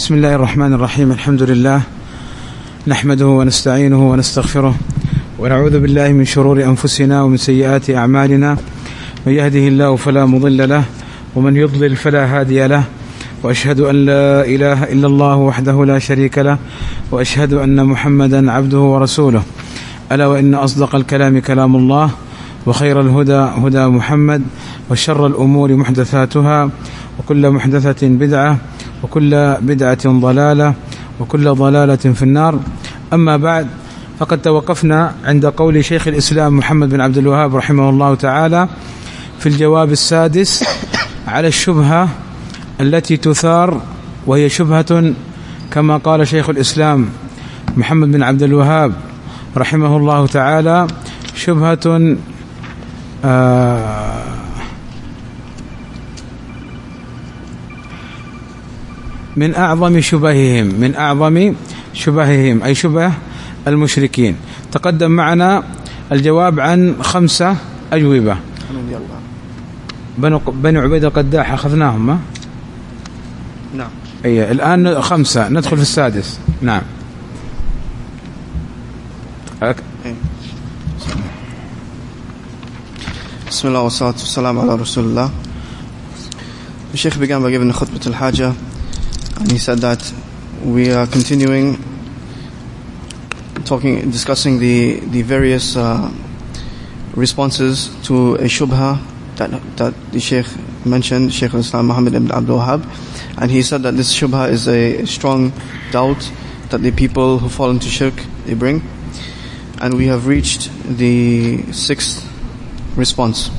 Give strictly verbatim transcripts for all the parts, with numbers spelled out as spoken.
بسم الله الرحمن الرحيم. الحمد لله نحمده ونستعينه ونستغفره ونعوذ بالله من شرور أنفسنا ومن سيئات أعمالنا، من يهده الله فلا مضل له ومن يضلل فلا هادي له، وأشهد أن لا إله إلا الله وحده لا شريك له، وأشهد أن محمدا عبده ورسوله. ألا وإن أصدق الكلام كلام الله، وخير الهدى هدى محمد، وشر الأمور محدثاتها، وكل محدثة بدعة، وكل بدعة ضلالة، وكل ضلالة في النار. أما بعد، فقد توقفنا عند قول شيخ الإسلام محمد بن عبد الوهاب رحمه الله تعالى في الجواب السادس على الشبهة التي تثار، وهي شبهة كما قال شيخ الإسلام محمد بن عبد الوهاب رحمه الله تعالى شبهة آه من أعظم شبههم من أعظم شبههم أي شبه المشركين. تقدم معنا الجواب عن خمسة أجوبة. بنو عبيد القداح أخذناهم. نعم. أي الآن خمسة، ندخل في السادس. نعم. بسم الله والصلاة والسلام على رسول الله. The Sheikh began by giving the khutbah al-Hajjah, and he said that we are continuing talking, discussing the the various uh, responses to a shubha that that the Sheikh mentioned, Sheikh al-Islam Muhammad ibn Abdul Wahhab, and he said that this shubha is a strong doubt that the people who fall into shirk they bring, and we have reached the sixth response.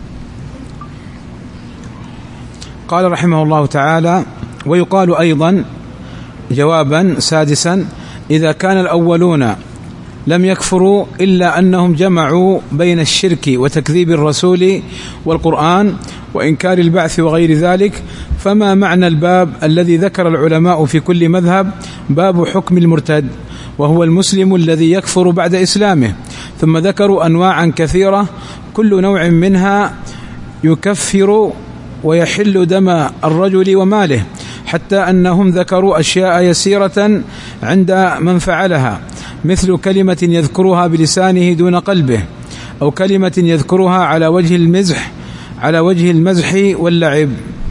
قال رحمه الله تعالى: ويقال أيضا جوابا سادسا: إذا كان الأولون لم يكفروا إلا أنهم جمعوا بين الشرك وتكذيب الرسول والقرآن وإنكار البعث وغير ذلك، فما معنى الباب الذي ذكر العلماء في كل مذهب باب حكم المرتد، وهو المسلم الذي يكفر بعد إسلامه؟ ثم ذكروا أنواعا كثيرة كل نوع منها يكفر ويحل دم الرجل وماله، حتى أنهم ذكروا أشياء يسيرة عند من فعلها، مثل كلمة يذكرها بلسانه دون قلبه، أو كلمة يذكرها على وجه المزح على وجه المزح واللعب.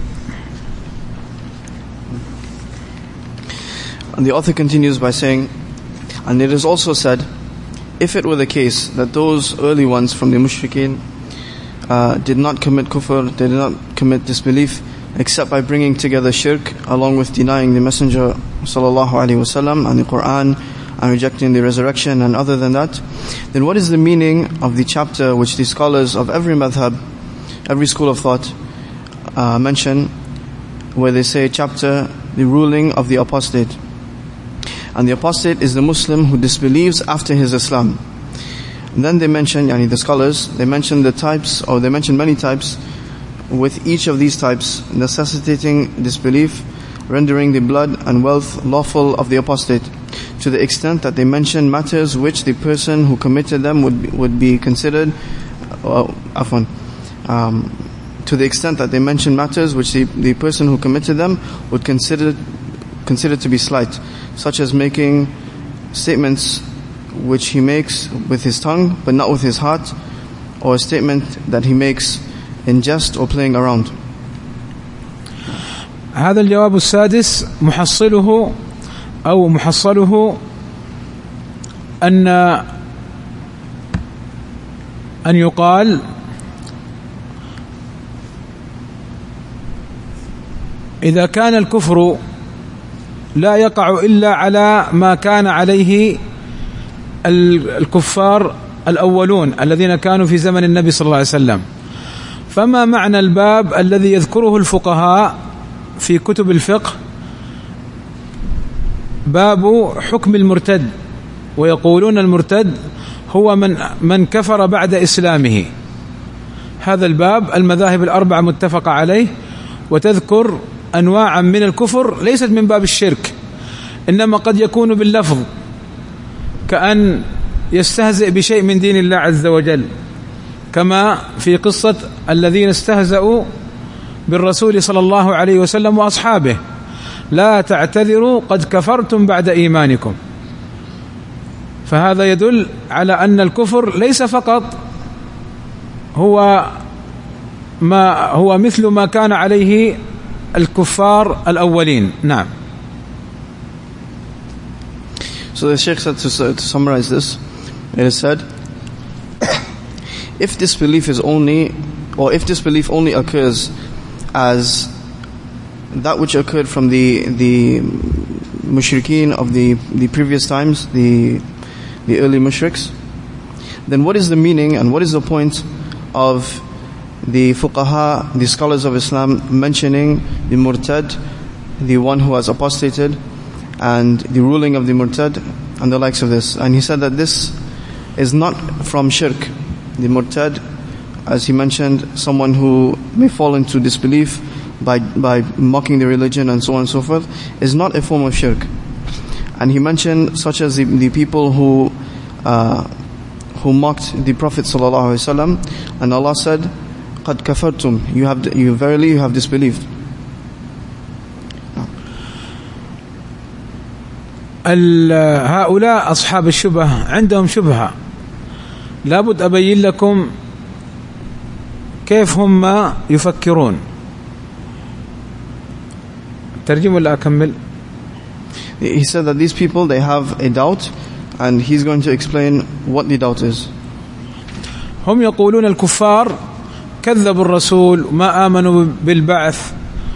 And the author continues by saying, and it is also said, if it were the case that those early ones from the mushrikeen uh, did not commit kufr, they did not commit disbelief, except by bringing together shirk along with denying the Messenger sallallahu alaihi wasallam and the Quran and rejecting the resurrection, and other than that, then what is the meaning of the chapter which the scholars of every madhab, every school of thought uh, mention, where they say chapter, the ruling of the apostate? And the apostate is the Muslim who disbelieves after his Islam. And then they mention, yani the scholars, they mention the types, or they mention many types, with each of these types necessitating disbelief, rendering the blood and wealth lawful of the apostate, to the extent that they mention matters which the person who committed them would be, would be considered, uh, afwan, um, to the extent that they mention matters which the, the person who committed them would consider consider to be slight, such as making statements which he makes with his tongue but not with his heart, or a statement that he makes in jest or playing around. هذا الجواب السادس محصله أو محصله أن أن يقال إذا كان الكفر لا يقع إلا على ما كان عليه الكفار الأولون الذين كانوا في زمن النبي صلى الله عليه وسلم، فما معنى الباب الذي يذكره الفقهاء في كتب الفقه باب حكم المرتد، ويقولون المرتد هو من من كفر بعد إسلامه؟ هذا الباب المذاهب الأربعة متفقة عليه، وتذكر أنواعا من الكفر ليست من باب الشرك، إنما قد يكون باللفظ، كأن يستهزئ بشيء من دين الله عز وجل، كما في قصة الذين استهزأوا بالرسول صلى الله عليه وسلم وأصحابه، لا تعتذروا قد كفرتم بعد إيمانكم. فهذا يدل على أن الكفر ليس فقط هو ما هو مثل ما كان عليه الكفار الأولين. نعم. So the Shaykh said, to, to summarize this, it is said, if disbelief is only, or if disbelief only occurs as that which occurred from the the mushrikeen of the the previous times, the the early mushriks, then what is the meaning and what is the point of the fuqaha, the scholars of Islam, mentioning the murtad, the one who has apostated, and the ruling of the murtad and the likes of this? And he said that this is not from shirk. The murtad, as he mentioned, someone who may fall into disbelief by by mocking the religion and so on and so forth, is not a form of shirk. And he mentioned such as the, the people who uh, who mocked the Prophet sallallahu alaihi wasallam, and Allah said, "Qad kafartum," you have you verily you have disbelieved. هؤلاء أصحاب الشبهة عندهم شبهة، لابد أبين لكم كيف هم يفكرون. ترجم ولا أكمل؟ He said that these people, they have a doubt, and he's going to explain what the doubt is. هم يقولون الكفار كذبوا الرسول ما آمنوا بالبعث،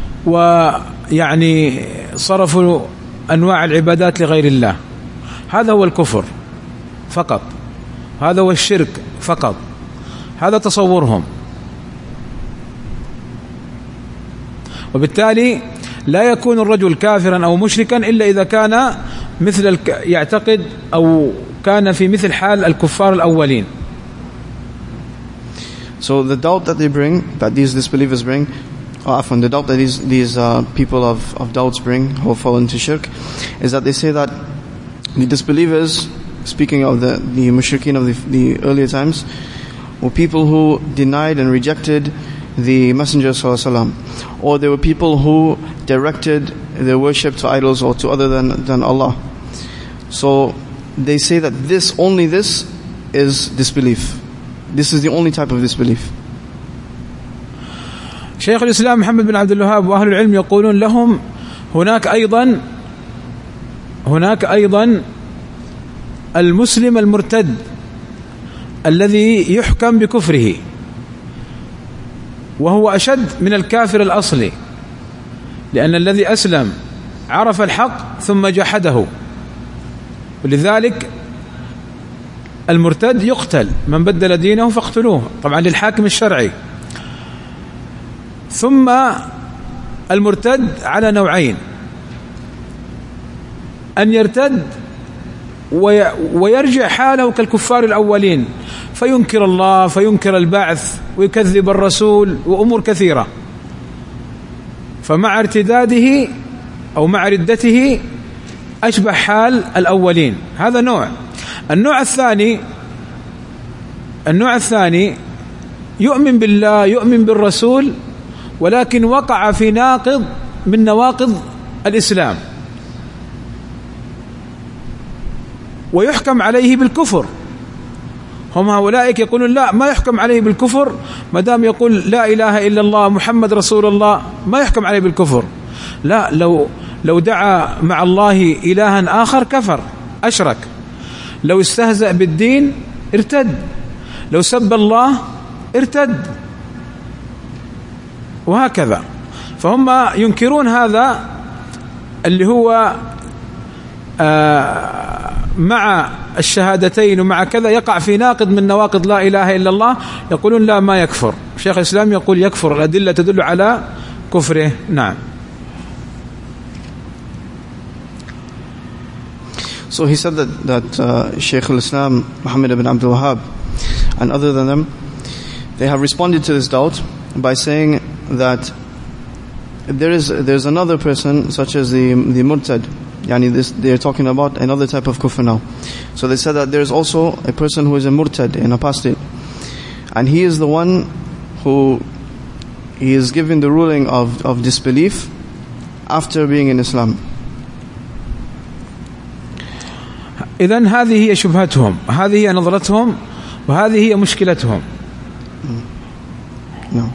ويعني صرفوا أنواع العبادات لغير الله. هذا هو الكفر فقط، هذا هو الشرك فقط، هذا تصورهم. وبالتالي لا يكون الرجل كافرا أو مشركا إلا إذا كان مثل الك... يعتقد أو كان في مثل حال الكفار الأولين. So the doubt that they bring, that these disbelievers bring, or often the doubt that these these uh, people of, of doubts bring, who fall into shirk, is that they say that the disbelievers, speaking of the, the mushrikeen of the, the earlier times, were people who denied and rejected the Messenger sallallahu alaihi wasallam, or they were people who directed their worship to idols or to other than, than Allah. So they say that this, only this is disbelief. This is the only type of disbelief. شيخ الإسلام محمد بن عبد الوهاب وأهل العلم يقولون لهم هناك أيضا هناك أيضا المسلم المرتد الذي يحكم بكفره، وهو أشد من الكافر الأصلي، لأن الذي أسلم عرف الحق ثم جحده، ولذلك المرتد يقتل، من بدل دينه فاقتلوه، طبعا للحاكم الشرعي. ثم المرتد على نوعين: أن يرتد ويرجع حاله كالكفار الأولين، فينكر الله، فينكر البعث، ويكذب الرسول، وأمور كثيرة. فمع ارتداده أو مع ردته أشبه حال الأولين. هذا نوع. النوع الثاني النوع الثاني يؤمن بالله، يؤمن بالرسول، ولكن وقع في ناقض من نواقض الإسلام، ويحكم عليه بالكفر. هم هؤلاء يقولون لا، ما يحكم عليه بالكفر ما دام يقول لا إله إلا الله محمد رسول الله، ما يحكم عليه بالكفر. لا، لو لو دعا مع الله إلها آخر كفر، أشرك. لو استهزأ بالدين ارتد، لو سب الله ارتد، وهكذا. فهم ينكرون هذا اللي هو آه مع الشهادتين ومع كذا يقع في ناقض من نواقض لا إله إلا الله، يقولون لا، ما يكفر. شيخ الإسلام يقول يكفر، الأدلة تدل على كفره. نعم. So he said that, that uh, Shaykh al-Islam Muhammad ibn Abdul Wahhab and other than them, they have responded to this doubt by saying that there is there's another person such as the the murtad. Yani this, they're talking about another type of kufr now. So they said that there's also a person who is a murtad, an apostate, and he is the one who he is given the ruling of, of disbelief, after being in Islam. إذن هذه هي شبهتهم، هذه هي نظرتهم، وهذه هي مشكلتهم. No.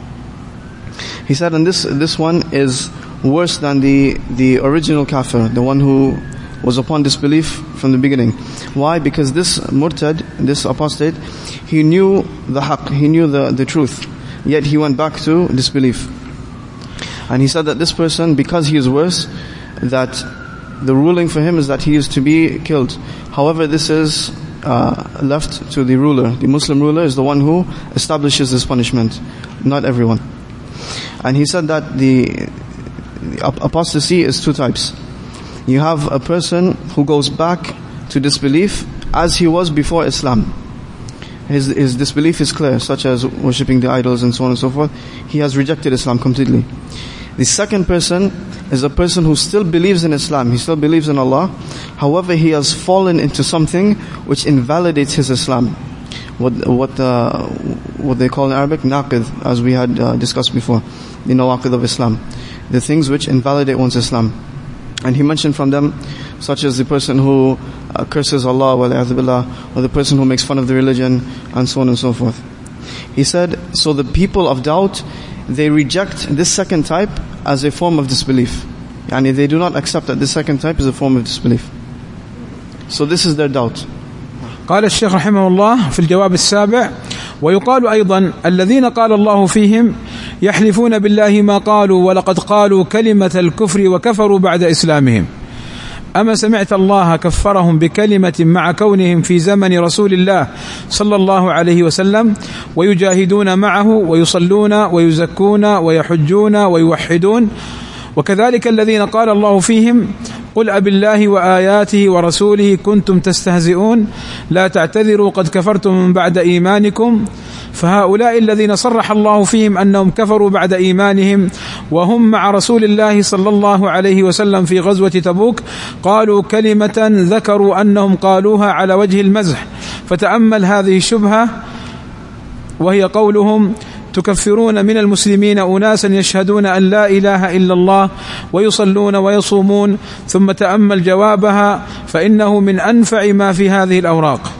He said, and this this one is worse than the the original kafir, the one who was upon disbelief from the beginning. Why? Because this murtad, this apostate, he knew the haqq, he knew the, the truth, yet he went back to disbelief. And he said that this person, because he is worse, that the ruling for him is that he is to be killed. However, this is uh, left to the ruler. The Muslim ruler is the one who establishes this punishment, not everyone. And he said that the, the apostasy is two types. You have a person who goes back to disbelief as he was before Islam. His, his disbelief is clear, such as worshipping the idols and so on and so forth. He has rejected Islam completely. The second person is a person who still believes in Islam. He still believes in Allah. However, he has fallen into something which invalidates his Islam. What what uh, what they call in Arabic naqid, as we had uh, discussed before, the nawaqid of Islam, the things which invalidate one's Islam. And he mentioned from them, such as the person who uh, curses Allah, wal-'iyadhu billah, or the person who makes fun of the religion, and so on and so forth. He said, so the people of doubt, they reject this second type as a form of disbelief. Yani they do not accept that this second type is a form of disbelief. So this is their doubt. قال الشيخ رحمه الله في الجواب السابع: ويقال أيضا الذين قال الله فيهم يحلفون بالله ما قالوا ولقد قالوا كلمة الكفر وكفروا بعد إسلامهم. أما سمعت الله كفرهم بكلمة مع كونهم في زمن رسول الله صلى الله عليه وسلم ويجاهدون معه ويصلون ويزكون ويحجون ويوحدون، وكذلك الذين قال الله فيهم قل أبالله وآياته ورسوله كنتم تستهزئون لا تعتذروا قد كفرتم من بعد إيمانكم. فهؤلاء الذين صرح الله فيهم أنهم كفروا بعد إيمانهم وهم مع رسول الله صلى الله عليه وسلم في غزوة تبوك قالوا كلمة ذكروا أنهم قالوها على وجه المزح. فتأمل هذه الشبهة، وهي قولهم تكفرون من المسلمين أناسا يشهدون أن لا إله إلا الله ويصلون ويصومون، ثم تأمل جوابها فإنه من أنفع ما في هذه الأوراق.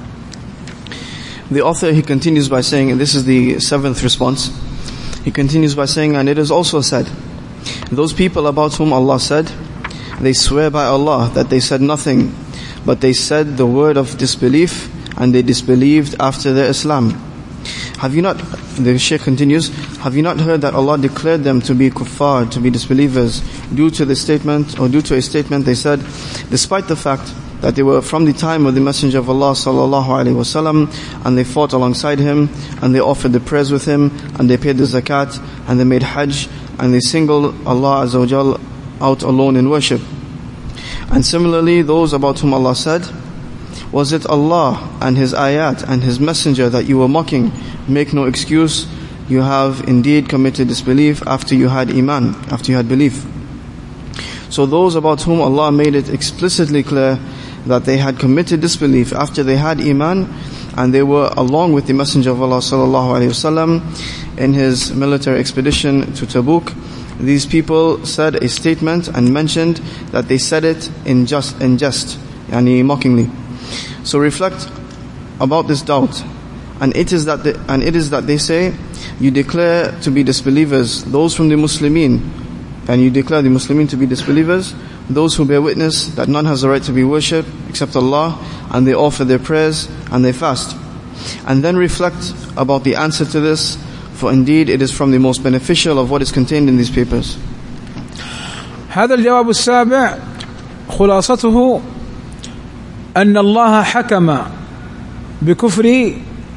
The author, he continues by saying, and this is the seventh response, he continues by saying, and it is also said, those people about whom Allah said, they swear by Allah that they said nothing, but they said the word of disbelief, and they disbelieved after their Islam. Have you not, the Shaykh continues, have you not heard that Allah declared them to be kuffar, to be disbelievers, due to the statement, or due to a statement they said, despite the fact that they were from the time of the Messenger of Allah sallallahu alaihi wasallam, and they fought alongside him, and they offered the prayers with him, and they paid the zakat, and they made hajj, and they singled Allah Azza wa Jal out alone in worship. And similarly, those about whom Allah said, was it Allah and His ayat and His messenger that you were mocking? Make no excuse, you have indeed committed disbelief after you had iman, after you had belief. So those about whom Allah made it explicitly clear that they had committed disbelief after they had iman, and they were along with the Messenger of Allah sallallahu alaihi wasallam in his military expedition to Tabuk, these people said a statement and mentioned that they said it in just in jest, yani mockingly. So reflect about this doubt, and it is that they, and it is that they say, you declare to be disbelievers those from the Muslimin, and you declare the Muslimin to be disbelievers, those who bear witness that none has the right to be worshipped except Allah, and they offer their prayers and they fast. And then reflect about the answer to this, for indeed it is from the most beneficial of what is contained in these papers. هذا الجواب السابع خلاصته أن الله حكم بكفر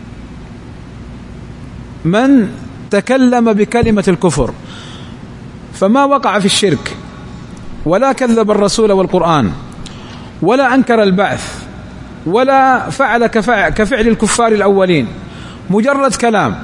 من تكلم بكلمة الكفر، فما وقع في الشرك ولا كذب الرسول والقرآن ولا أنكر البعث ولا فعل كفعل الكفار الأولين، مجرد كلام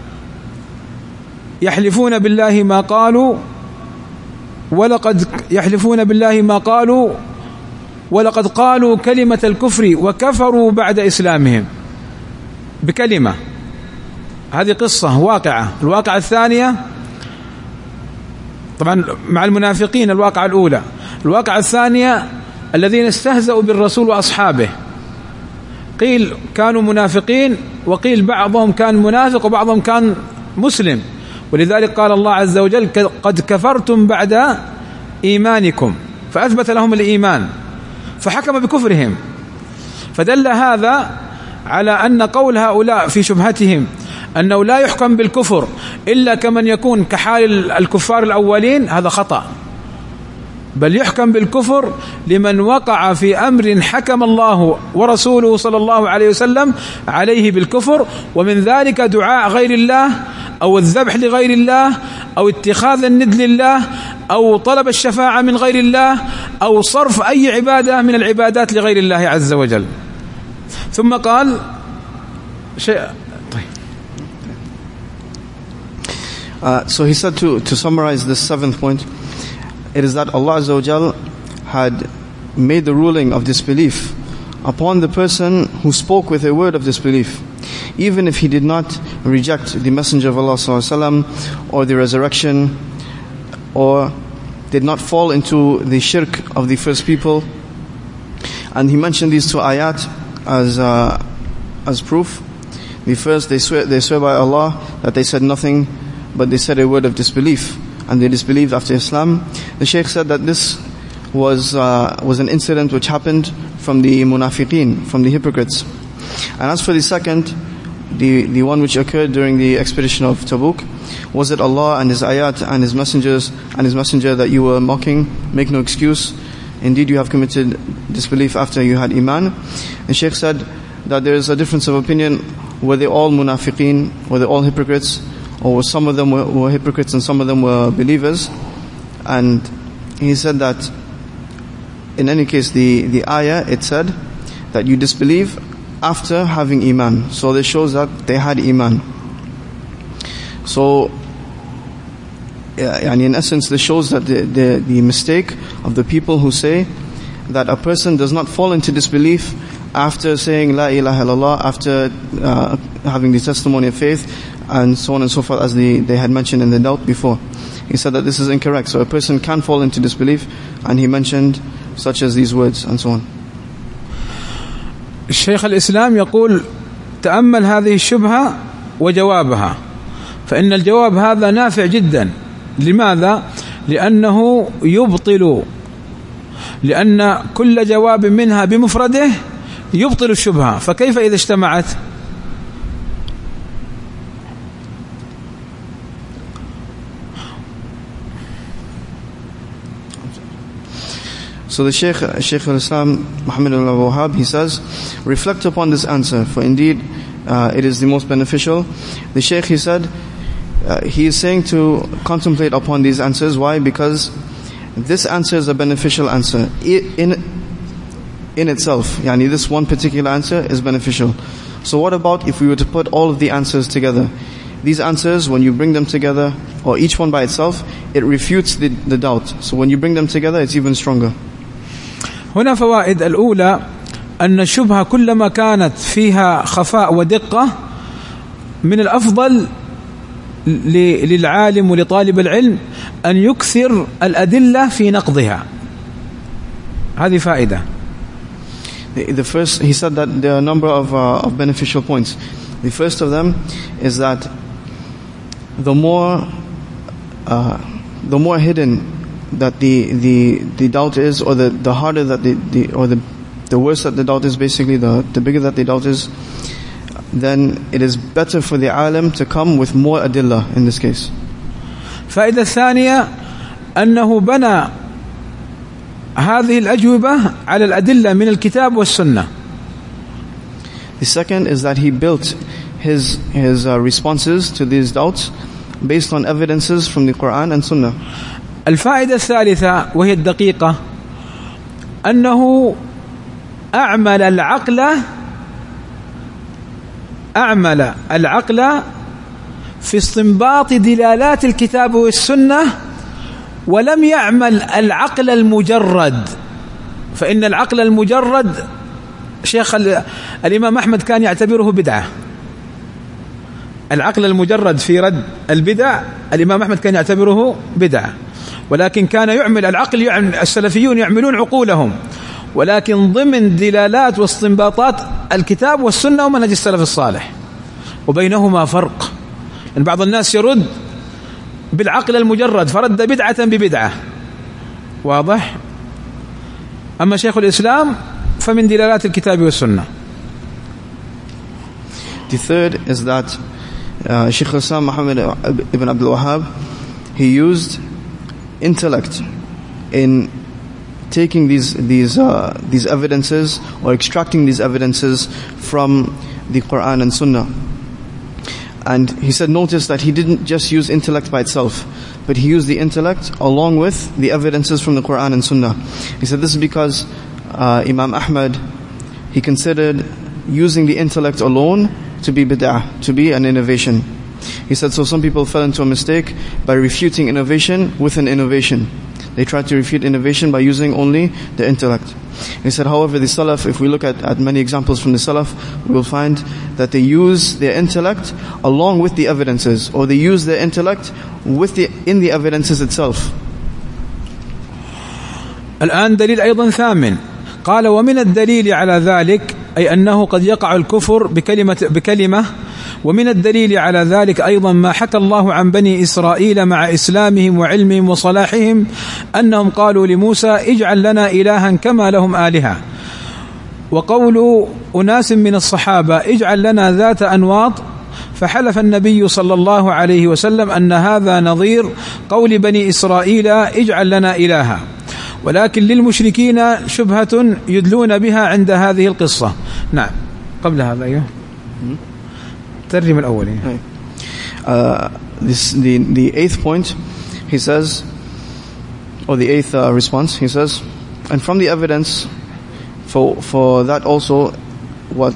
يحلفون بالله ما قالوا ولقد يحلفون بالله ما قالوا ولقد قالوا كلمة الكفر وكفروا بعد إسلامهم بكلمة. هذه قصة واقعة. الواقعة الثانية طبعا مع المنافقين الواقعة الأولى. الواقعة الثانية الذين استهزأوا بالرسول وأصحابه، قيل كانوا منافقين وقيل بعضهم كان منافق وبعضهم كان مسلم، ولذلك قال الله عز وجل قد كفرتم بعد إيمانكم، فأثبت لهم الإيمان فحكم بكفرهم. فدل هذا على أن قول هؤلاء في شبهتهم أنه لا يحكم بالكفر إلا كمن يكون كحال الكفار الأولين، هذا خطأ، بل يحكم بالكفر لمن وقع في أمر حكم الله ورسوله صلى الله عليه وسلم عليه بالكفر، ومن ذلك دعاء غير الله أو الذبح لغير الله أو اتخاذ الند لله أو طلب الشفاعة من غير الله أو صرف أي عبادة من العبادات لغير الله عز وجل. ثم قال شيء طيب. Uh, so he said to, to summarize this seventh point, it is that Allah Azza wa Jal had made the ruling of disbelief upon the person who spoke with a word of disbelief, even if he did not reject the Messenger of Allah Sallallahu Alaihi Wasallam or the resurrection, or did not fall into the shirk of the first people. And he mentioned these two ayat as uh, as proof. The first, they swear they swear by Allah that they said nothing, but they said a word of disbelief, and they disbelieved after Islam. The Shaykh said that this was uh, was an incident which happened from the munafiqeen, from the hypocrites. And as for the second, the the one which occurred during the expedition of Tabuk, was it Allah and His ayat and His messengers and His messenger that you were mocking? Make no excuse. Indeed, you have committed disbelief after you had iman. The Shaykh said that there is a difference of opinion. Were they all munafiqeen? Were they all hypocrites? Or some of them were, were hypocrites and some of them were believers? And he said that in any case, the, the ayah, it said that you disbelieve after having iman. So this shows that they had iman. So, yeah, in essence, this shows that the, the, the mistake of the people who say that a person does not fall into disbelief after saying La ilaha illallah, after uh, having the testimony of faith, and so on and so forth, as the, they had mentioned in the doubt before. He said that this is incorrect. So a person can fall into disbelief, and he mentioned such as these words and so on. الشيخ الإسلام يقول تأمل هذه الشبهة وجوابها، فإن الجواب هذا نافع جدا. لماذا؟ لأنه يبطل، لأن كل جواب منها بمفرده يبطل الشبهة، فكيف إذا اجتمعت؟ So the Shaykh, Shaykh al-Islam Muhammad ibn al-Wahhab, he says, reflect upon this answer, for indeed uh, it is the most beneficial. The Shaykh, he said, uh, he is saying to contemplate upon these answers. Why? Because this answer is a beneficial answer in in itself. Yani this one particular answer is beneficial. So what about if we were to put all of the answers together? These answers, when you bring them together, or each one by itself, it refutes the, the doubt. So when you bring them together, it's even stronger. هنا فوائد. الأولى أن الشبهة كلما كانت فيها خفاء ودقة من الأفضل للعالم ولطالب العلم أن يكثر الأدلة في نقضها. هذه فائدة. The first, he said that there are a number of, uh, of beneficial points. The first of them is that the more uh, the more hidden that the, the, the doubt is, or the, the harder that the, the or the the worse that the doubt is, basically the, the bigger that the doubt is, then it is better for the alim to come with more adillah in this case. فائدة الثانية أنه بنى هذه الأجوبة على الأدلة من الكتاب والسنة. The second is that he built his his uh, responses to these doubts based on evidences from the Quran and Sunnah. الفائدة الثالثة وهي الدقيقة أنه أعمل العقل أعمل العقل في استنباط دلالات الكتاب والسنة، ولم يعمل العقل المجرد. فإن العقل المجرد شيخ الإمام أحمد كان يعتبره بدعة. العقل المجرد في رد البدع الإمام أحمد كان يعتبره بدعة. ولكن كان يعمل العقل، يعمل السلفيون يعملون عقولهم، ولكن ضمن دلالات واستنباطات الكتاب والسنة ومنهج السلف الصالح، وبينهما فرق. يعني بعض الناس يرد بالعقل المجرد فرد بدعة ببدعة، واضح؟ أما شيخ الإسلام فمن دلالات الكتاب والسنة. The third is that uh, Shaykh al-Islam Muhammad ibn Abdul Wahhab, he used intellect in taking these these uh, these evidences or extracting these evidences from the Quran and Sunnah. And he said, notice that he didn't just use intellect by itself, but he used the intellect along with the evidences from the Quran and Sunnah. He said this is because uh, Imam Ahmad, he considered using the intellect alone to be bid'ah, to be an innovation. He said, so some people fell into a mistake by refuting innovation with an innovation. They tried to refute innovation by using only the intellect. He said, however, the Salaf, if we look at, at many examples from the Salaf, we will find that they use their intellect along with the evidences, or they use their intellect with the in the evidences itself. الآن دليل أيضا ثامن، قال ومن الدليل على ذلك أي أنه قد يقع الكفر بكلمة بكلمة ومن الدليل على ذلك أيضا ما حكى الله عن بني إسرائيل مع إسلامهم وعلمهم وصلاحهم أنهم قالوا لموسى اجعل لنا إلها كما لهم آلهة، وقول أناس من الصحابة اجعل لنا ذات أنواط، فحلف النبي صلى الله عليه وسلم أن هذا نظير قول بني إسرائيل اجعل لنا إلها. ولكن للمشركين شبهة يدلون بها عند هذه القصة. نعم، قبل هذا أيوه ترجم الأول. uh, this, the, the eighth point, he says, or the eighth uh, response, he says, and from the evidence for for that also, what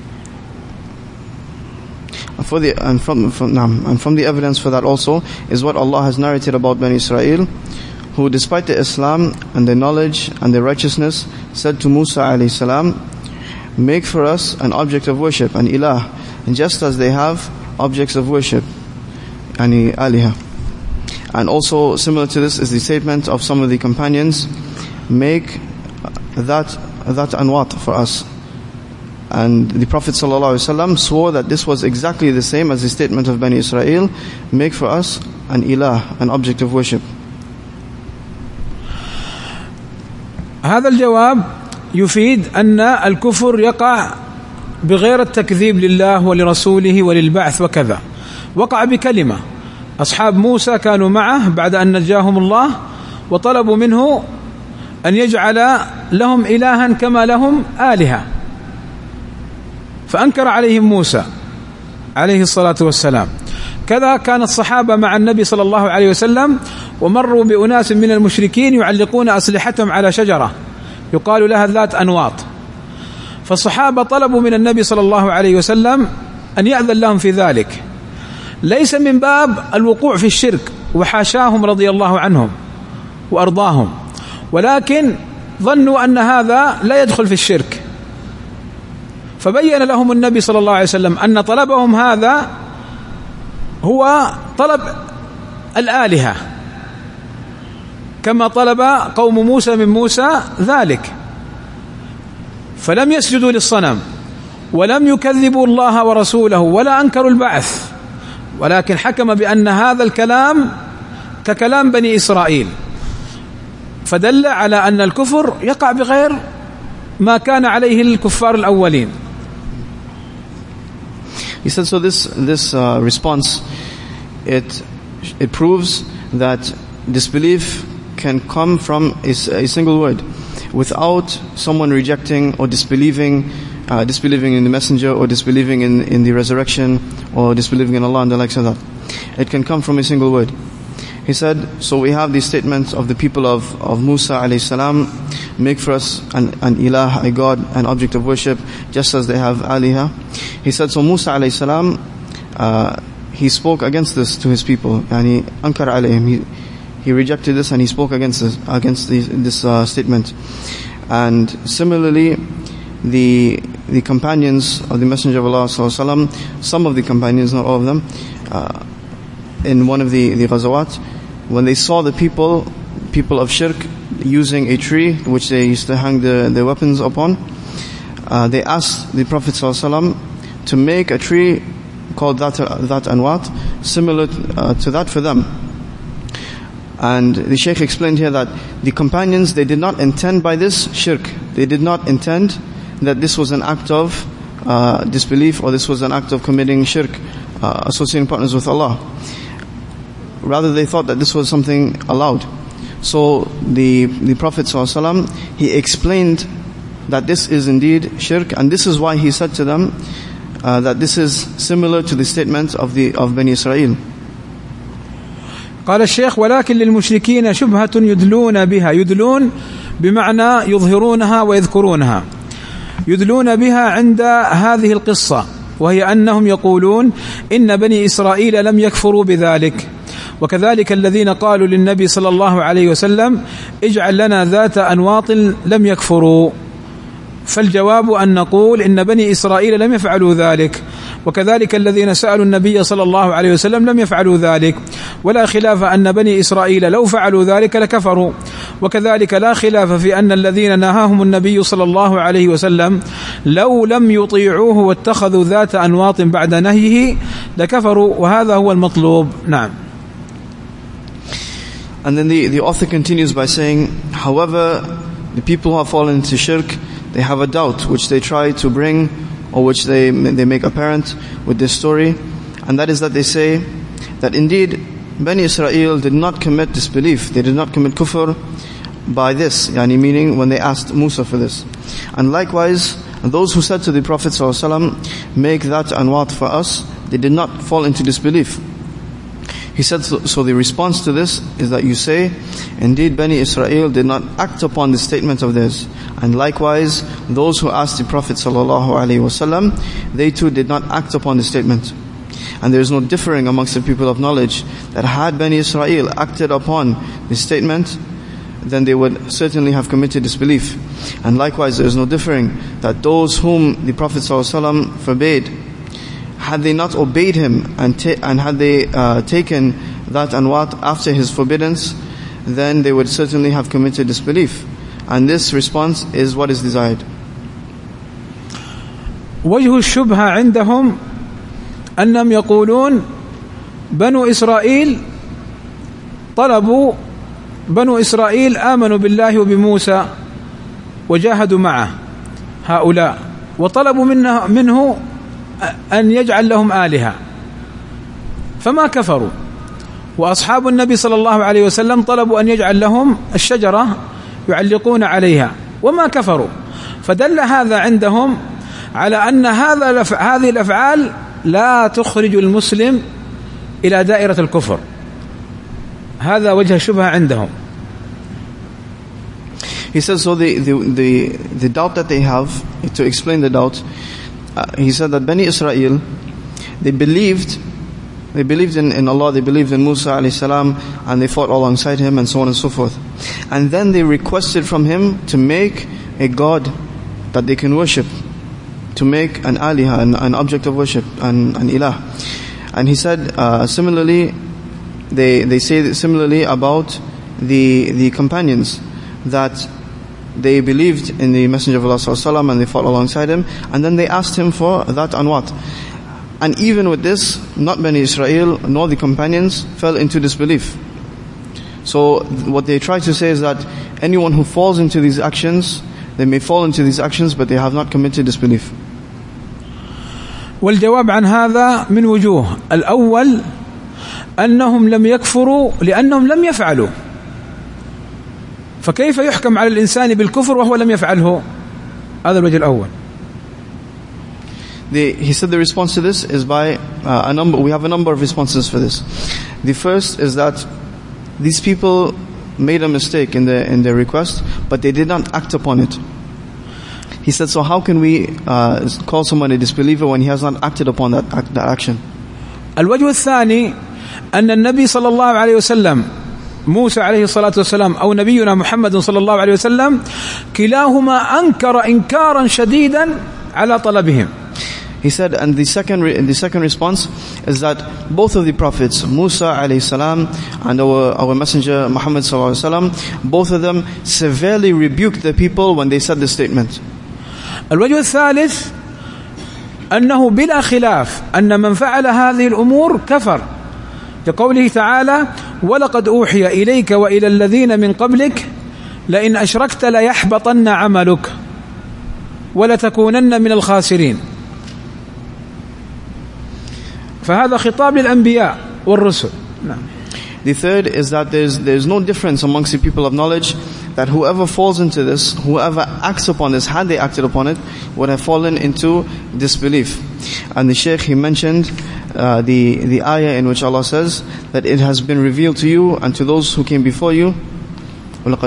for the and from from um, and from the evidence for that also is what Allah has narrated about Bani Israel, who despite their Islam and their knowledge and their righteousness said to Musa alayhi salam, make for us an object of worship, an ilah, and just as they have objects of worship, yani aliha. And also similar to this is the statement of some of the companions, make that that anwat for us. And the Prophet ﷺ swore that this was exactly the same as the statement of Bani Israel, make for us an ilah, an object of worship. هذا الجواب يفيد أن الكفر يقع بغير التكذيب لله ولرسوله وللبعث وكذا، وقع بكلمة. أصحاب موسى كانوا معه بعد أن نجاهم الله وطلبوا منه أن يجعل لهم إلها كما لهم آلهة، فأنكر عليهم موسى عليه الصلاة والسلام. كذا كان الصحابة مع النبي صلى الله عليه وسلم ومروا بأناس من المشركين يعلقون أسلحتهم على شجرة يقال لها ذات أنواط، فالصحابة طلبوا من النبي صلى الله عليه وسلم أن يأذن لهم في ذلك، ليس من باب الوقوع في الشرك وحاشاهم رضي الله عنهم وأرضاهم، ولكن ظنوا أن هذا لا يدخل في الشرك، فبين لهم النبي صلى الله عليه وسلم أن طلبهم هذا هو طلب الآلهة كما طلب قوم موسى من موسى ذلك، فلم يسجدوا للصنم ولم يكذبوا الله ورسوله ولا أنكروا البعث، ولكن حكم بأن هذا الكلام ككلام بني إسرائيل، فدل على أن الكفر يقع بغير ما كان عليه الكفار الأولين. He said, so this this uh, response, it it proves that disbelief can come from a, a single word, without someone rejecting or disbelieving, uh, disbelieving in the messenger or disbelieving in in the resurrection or disbelieving in Allah and the likes of that. It can come from a single word. He said, so we have these statements of the people of, of Musa alayhi salam, make for us an, an ilah, a god, an object of worship, just as they have aliha. He said, so Musa alayhi salam, uh, he spoke against this to his people, yani ankar alayhim, he, he rejected this and he spoke against this, against this, this uh, statement. And similarly, the the companions of the Messenger of Allah sallallahu alaihi wasallam, some of the companions, not all of them, uh, in one of the, the ghazawat, when they saw the people people of shirk using a tree which they used to hang the, their weapons upon. Uh, they asked the Prophet ﷺ to make a tree called Dhat, Dhat Anwat, similar uh, to that for them. And the Shaykh explained here that the companions, they did not intend by this shirk. They did not intend that this was an act of uh, disbelief, or this was an act of committing shirk, uh, associating partners with Allah. Rather, they thought that this was something allowed. So the the Prophet ﷺ, he explained that this is indeed shirk, and this is why he said to them uh, that this is similar to the statement of the of Bani Israel. قال الشيخ: ولكن للمشركين شبهة يدلون بها، يدلون بمعنى يظهرونها ويذكرونها، يدلون بها عند هذه القصة، وهي أنهم يقولون إن بني إسرائيل لم يكفروا بذلك، وكذلك الذين قالوا للنبي صلى الله عليه وسلم اجعل لنا ذات أنواط لم يكفروا. فالجواب أن نقول إن بني إسرائيل لم يفعلوا ذلك، وكذلك الذين سألوا النبي صلى الله عليه وسلم لم يفعلوا ذلك، ولا خلاف أن بني إسرائيل لو فعلوا ذلك لكفروا، وكذلك لا خلاف في أن الذين نهاهم النبي صلى الله عليه وسلم لو لم يطيعوه واتخذوا ذات أنواط بعد نهيه لكفروا، وهذا هو المطلوب. نعم. And then the, the author continues by saying, however, the people who have fallen into shirk, they have a doubt which they try to bring, or which they they make apparent with this story, and that is that they say that indeed Bani Israel did not commit disbelief, they did not commit kufr by this, yani meaning when they asked Musa for this. And likewise, those who said to the Prophet ﷺ, make that anwat for us, they did not fall into disbelief. He said, so, so the response to this is that you say, indeed Bani Israel did not act upon the statement of theirs. And likewise, those who asked the Prophet ﷺ, they too did not act upon the statement. And there is no differing amongst the people of knowledge that had Bani Israel acted upon the statement, then they would certainly have committed disbelief. And likewise, there is no differing that those whom the Prophet ﷺ forbade, had they not obeyed him and ta- and had they uh, taken that anwat after his forbiddance, then they would certainly have committed disbelief. And this response is what is desired. وجه الشبهة عندهم أنهم يقولون بنو إسرائيل طلبوا بنو إسرائيل آمنوا بالله وبموسى وجاهدوا معه هؤلاء، وطلبوا منه, منه أن يجعل لهم آلهة فما كفروا، وأصحاب النبي صلى الله عليه وسلم طلبوا أن يجعل لهم الشجرة يعلقون عليها وما كفروا. فدل هذا عندهم على أن هذا هذه الأفعال لا تخرج المسلم إلى دائرة الكفر. هذا وجه الشبهة عندهم. He says, so the, the, the, the doubt that they have, to explain the doubt, uh, he said that Bani Israel, they believed, they believed in, in Allah, they believed in Musa alayhi salam, and they fought alongside him and so on and so forth. And then they requested from him to make a god that they can worship, to make an aliha, an, an object of worship, an, an ilah. And he said, uh, similarly, they they say similarly about the the companions, that they believed in the Messenger of Allah sallallahu alaihi wasallam and they fought alongside him, and then they asked him for that anwat. And even with this, not Bani Israel nor the companions fell into disbelief. So what they try to say is that anyone who falls into these actions, they may fall into these actions, but they have not committed disbelief. والجواب عن هذا من وجوه. الأول أنهم لم يكفروا لأنهم لم يفعلوا، فكيف يحكم على الإنسان بالكفر وهو لم يفعله؟ هذا الوجه الأول. The, he said the response to this is by uh, a number. We have a number of responses for this. The first is that these people made a mistake in their in their request, but they did not act upon it. He said, so how can we uh, call someone a disbeliever when he has not acted upon that, that action? الوجه الثاني أن النبي صلى الله عليه وسلم موسى عليه الصلاة والسلام أو نبينا محمد صلى الله عليه وسلم كلاهما أنكر إنكارا شديدا على طلبهم. He said, and the second re- the second response is that both of the prophets, Musa alayhi salam and our, our messenger Muhammad sallallahu alayhi wasallam, both of them severely rebuked the people when they said this statement. الوجه الثالث أنه بلا خلاف أن من فعل هذه الأمور كفر، لقوله تعالى: ولقد أوحي إليك وإلى الذين من قبلك لئن أشركت ليحبطن عملك ولتكونن من الخاسرين. فهذا خطاب للأنبياء والرسل. نعم. The third is that there's there's no difference amongst the people of knowledge, that whoever falls into this, whoever acts upon this, had they acted upon it, would have fallen into disbelief. And the Shaykh, he mentioned uh, the the ayah in which Allah says that it has been revealed to you and to those who came before you, that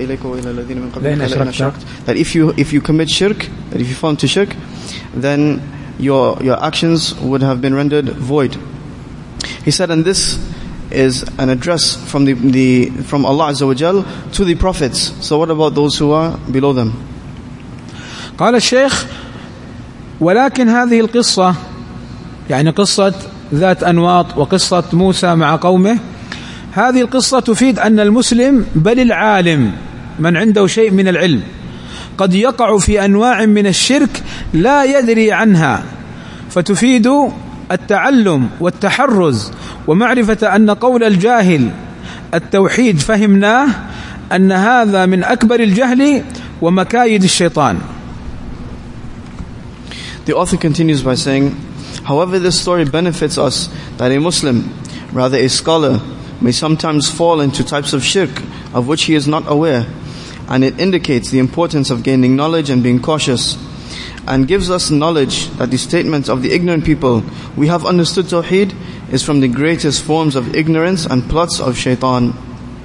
if you if you commit shirk, that if you fall into shirk, then your your actions would have been rendered void. He said, and this is an address from the, the from Allah Azza wa Jal to the prophets. So what about those who are below them? قال الشيخ: ولكن هذه القصة، يعني قصة ذات أنواط وقصة موسى مع قومه، هذه القصة تفيد أن المسلم بل العالم من عنده شيء من العلم قد يقع في أنواع من الشرك لا يدري عنها، فتفيد التعلم والتحرز ومعرفة أن قول الجاهل التوحيد فهمناه، أن هذا من أكبر الجهل ومكايد الشيطان. The author continues by saying, however, this story benefits us that a Muslim, rather a scholar, may sometimes fall into types of shirk of which he is not aware, and it indicates the importance of gaining knowledge and being cautious, and gives us knowledge that the statements of the ignorant people, we have understood Tawheed, is from the greatest forms of ignorance and plots of shaitan.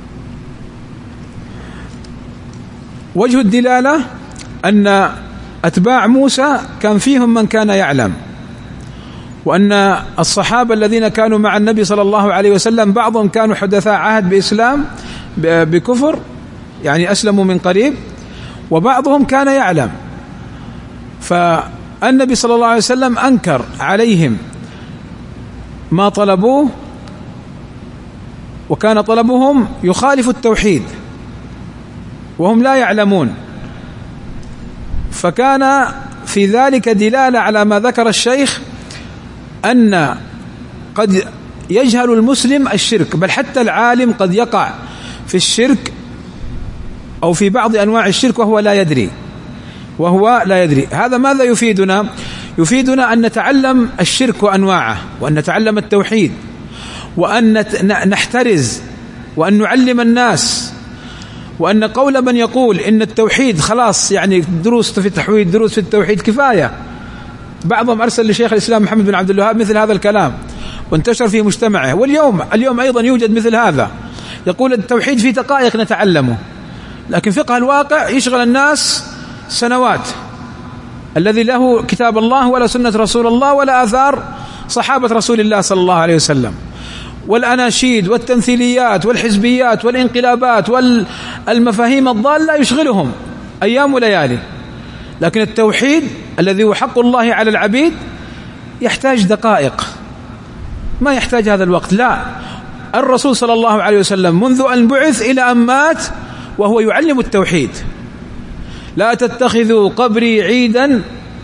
وجه الدلالة أن أتباع موسى كان فيهم من كان يعلم، وأن الصحابة الذين كانوا مع النبي صلى الله عليه وسلم بعضهم كانوا حدثاء عهد بإسلام بكفر، يعني أسلموا من قريب، وبعضهم كان يعلم. فالنبي صلى الله عليه وسلم أنكر عليهم ما طلبوه، وكان طلبهم يخالف التوحيد وهم لا يعلمون، فكان في ذلك دلالة على ما ذكر الشيخ أن قد يجهل المسلم الشرك، بل حتى العالم قد يقع في الشرك أو في بعض أنواع الشرك وهو لا يدري وهو لا يدري. هذا ماذا يفيدنا؟ يفيدنا أن نتعلم الشرك وأنواعه، وأن نتعلم التوحيد، وأن نحترز، وأن نعلم الناس، وأن قول من يقول إن التوحيد خلاص، يعني دروس في التوحيد دروس في التوحيد كفاية. بعضهم أرسل لشيخ الإسلام محمد بن عبد الوهاب مثل هذا الكلام وانتشر في مجتمعه، واليوم اليوم أيضا يوجد مثل هذا، يقول التوحيد في دقائق نتعلمه، لكن فقه الواقع يشغل الناس سنوات، الذي له كتاب الله ولا سنة رسول الله ولا آثار صحابة رسول الله صلى الله عليه وسلم، والأناشيد والتمثيليات والحزبيات والانقلابات والمفاهيم الضالة يشغلهم أيام وليالي. لكن التوحيد الذي هو حق الله على العبيد يحتاج دقائق، ما يحتاج هذا الوقت. لا، الرسول صلى الله عليه وسلم منذ أن بعث إلى أن مات وهو يعلم التوحيد. لا تتخذوا قبري عيدا،